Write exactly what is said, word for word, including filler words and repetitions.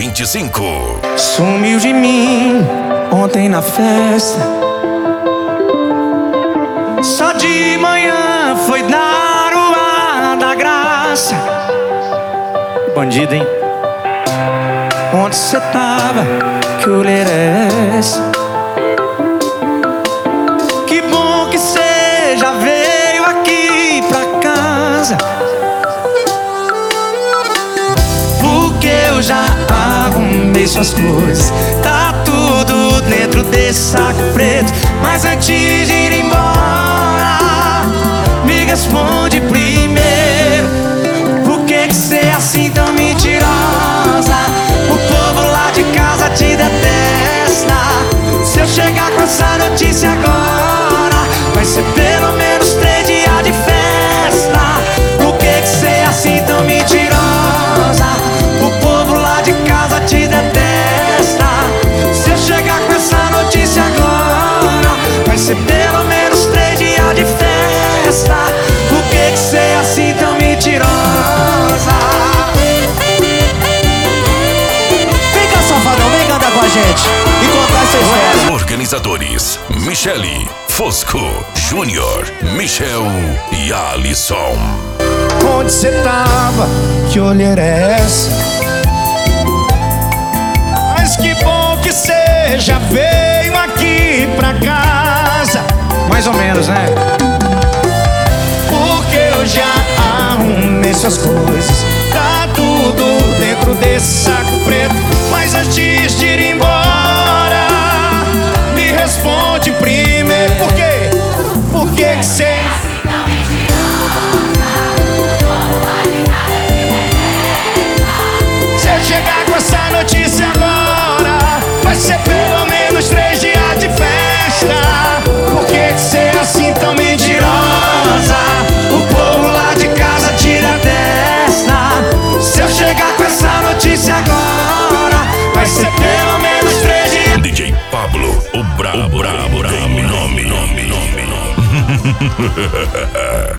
vinte e cinco. Sumiu de mim ontem na festa. Só de manhã foi dar o ar da graça. Bandido, hein? Onde cê tava? Que olheira é essa? Que bom que cê já veio aqui pra casa, porque eu já arrumei suas coisas. Tá tudo dentro desse saco preto. Mas antes de ir embora, me responde primeiro: por que que cê é assim tão mentirosa? O povo lá de casa te detesta. Se eu chegar com essa notícia agora, vai ser pelo menos três dias de festa. Por que que cê é assim tão mentirosa? O povo lá de casa te detesta. Se eu chegar com essa notícia agora, vai ser pelo menos três dias de festa. Por que que cê é assim tão mentirosa? Vem cá, safadão, vem cantar com a gente e contar essa história. Organizadores: Michele, Fosco, Júnior, Michel e Alisson. Onde cê tava? Que olheira é essa? Mas que bom que cê já veio aqui pra casa. Mais ou menos, né? Porque eu já arrumei suas coisas. Tá tudo dentro desse saco preto. Mas antes de ir embora, me responde primeiro: por quê? Por que que cê... Se eu chegar com essa notícia agora, vai ser pelo menos três dias de festa. Por que que cê é assim tão mentirosa? O povo lá de casa te detesta. Se eu chegar com essa notícia agora, vai ser pelo menos três dias. D J Pablo, o brabo, brabo, nome, nome, nome, nome, nome.